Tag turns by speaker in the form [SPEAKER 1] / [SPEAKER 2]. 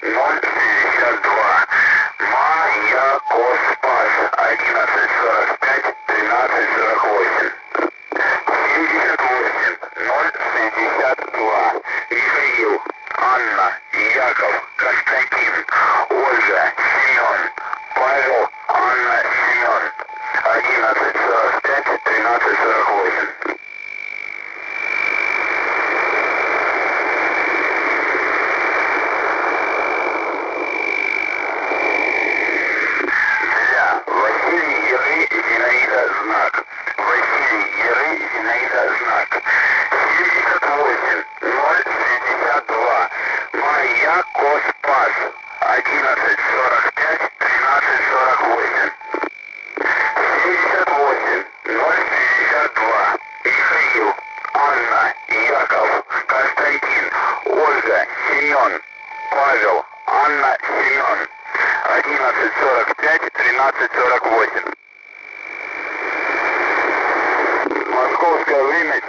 [SPEAKER 1] 062. Маякоспас 11:45, 13:48. 78 062. Михаил, Анна, Яков, Константин, Ольга, Семен, Павел, Анна, Семен. 11:45, 13:48. Василий Еры, Зинаида, знак. Василий Еры, Зинаида, знак. 78 062. Маякоспас 11:45, 13:48. 78 062. Михаил, Анна, Яков, Константин, Ольга, Семен, Павел, Анна, Семен. 11:45, 13:48. Московское время